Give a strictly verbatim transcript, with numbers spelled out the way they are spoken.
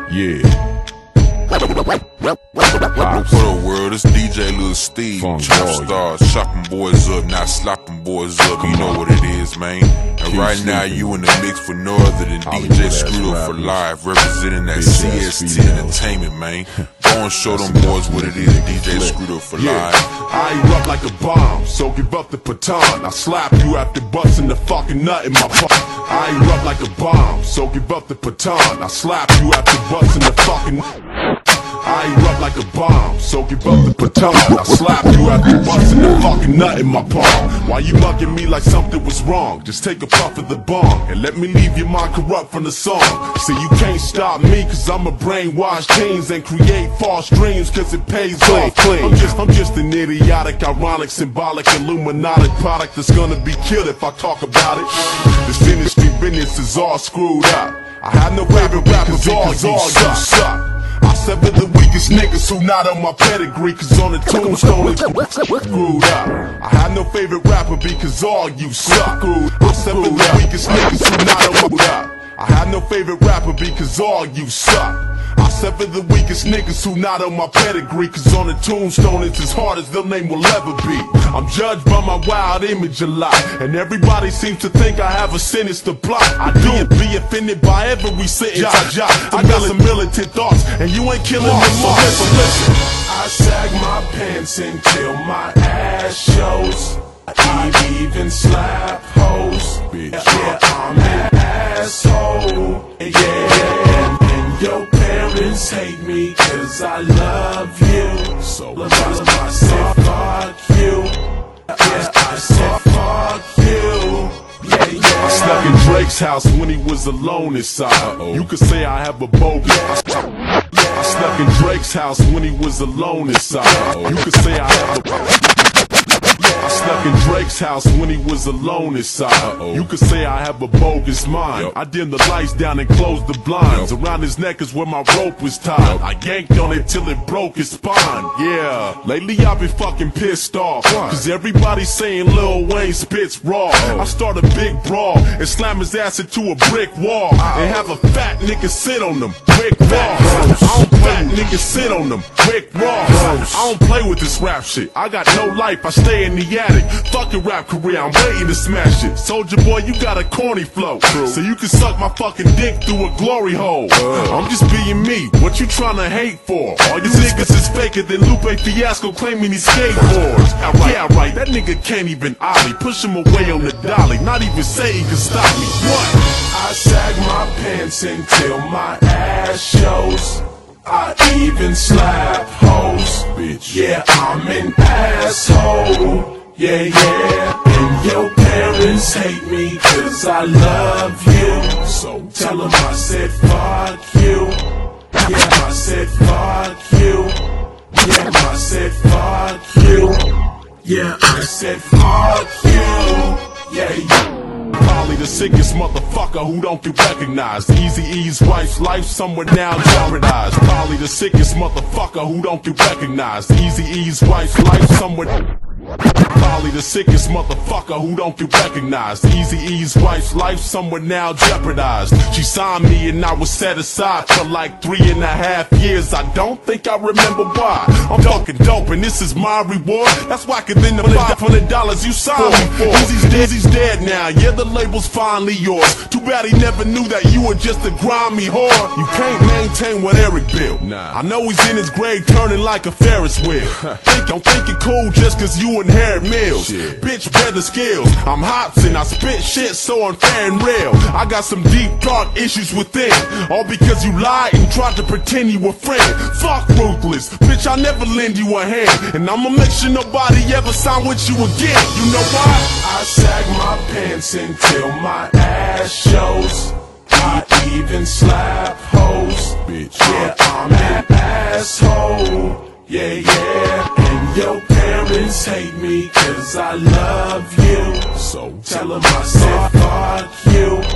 Yeah. What up, world? It's D J Lil Steve. Trap stars, chopping boys up, not slopping boys up. You know what it is, man. And right now, you in the mix for no other than D J Screwed Up for Life, representing that C S T Entertainment, man. Go and show them boys what it is, D J Screwed Up for Life. I erupt like a bomb, so give up the baton. I slap you after busting the fucking nut in my palm. I erupt like a bomb, so give up the baton. I slap you after busting the fucking. I erupt like a bomb, so give up the baton. I slap you after busting the fucking nut in my palm. Why you mugging me like something was wrong? Just take a puff of the bong and let me leave your mind corrupt from the song. See, you can't stop me, cause I'ma brainwash teens and create false dreams, cause it pays off. I'm just, I'm just an idiotic, ironic, symbolic, Illuminati product that's gonna be killed if I talk about it. This industry business is all screwed up. I have no favorite rappers, all you suck. I sever the weakest niggas who not on my pedigree, cause on the tombstone it's screwed up. I have no favorite rapper because all you suck. I sever the weakest niggas who not on my pedigree. I have no favorite rapper because all you suck. I sever the weakest niggas who not on my pedigree, cause on the tombstone it's as hard as their name will ever be. I'm judged by my wild image a lot, and everybody seems to think I have a sinister plot. I do be offended by every sentence I jot. I got some militant thoughts, and you ain't killing them all. So listen, I sag my pants until my ass shows. I even slap hoes. Yeah, I'm an asshole. Yeah, and your parents hate me cause I love you. So I said fuck you. Yeah, I said fuck you. Yeah, yeah. I snuck in Drake's house when he was alone inside. Uh-oh. You could say I have a bogus. I, I snuck in Drake's house when he was alone inside. Uh-oh. You could say I have a. I snuck in Drake's house when he was alone inside. Uh-oh. You could say I have a bogus mind. Yep. I dimmed the lights down and closed the blinds. Yep. Around his neck is where my rope was tied. Yep. I yanked on it till it broke his spine. Yeah, lately I've been fucking pissed off. What? Cause everybody's saying Lil Wayne spits raw. Oh. I start a big brawl and slam his ass into a brick wall. Uh-oh. And have a fat nigga sit on them. Brick walls. I don't fat niggas sit on them. Brick walls. I don't play with this rap shit. I got no life. I stay in the attic. Fuck your rap career, I'm waiting to smash it. Soldier boy, you got a corny flow. True. So you can suck my fucking dick through a glory hole. uh. I'm just being me, what you tryna hate for? All you niggas is faker than Lupe Fiasco claiming he skateboards. Right. Yeah, right, that nigga can't even ollie. Push him away on the dolly, not even say he can stop me. What? I sag my pants until my ass shows. I even slap hoes. Bitch. Yeah, I'm an asshole. Yeah, yeah, and your parents hate me cause I love you. So tell them I said fuck you. Yeah, I said fuck you. Yeah, I said fuck you. Yeah, I said fuck you. Yeah, you. Probably the sickest motherfucker who don't get recognized. Eazy-E's wife's life somewhere now jeopardized. Probably the sickest motherfucker who don't get recognized. Eazy-E's wife's life somewhere. Probably the sickest motherfucker who don't get recognized. Eazy-E's wife's life somewhere now jeopardized. She signed me and I was set aside for like three and a half years. I don't think I remember why. I'm fucking dope and this is my reward. That's why could then the five hundred dollars you signed me for. Eazy's dead, he's dead now. Yeah, the label's finally yours. Too bad he never knew that you were just a grimy whore. You can't maintain what Eric built. Nah. I know he's in his grave turning like a Ferris wheel. Think, don't think you're cool just cause you inherit meals. Shit. Bitch, better skills. I'm Hobson, I spit shit so unfair and real. I got some deep, dark issues within. All because you lied and tried to pretend you were friend. Fuck ruthless, bitch, I never lend you a hand. And I'ma make sure nobody ever sign with you again. You know why? I sag my pants until my ass shows. I even slap hoes. Bitch, yeah, I'm an asshole. Yeah, yeah, and your parents hate me cause I love you. So tell them I said fuck you.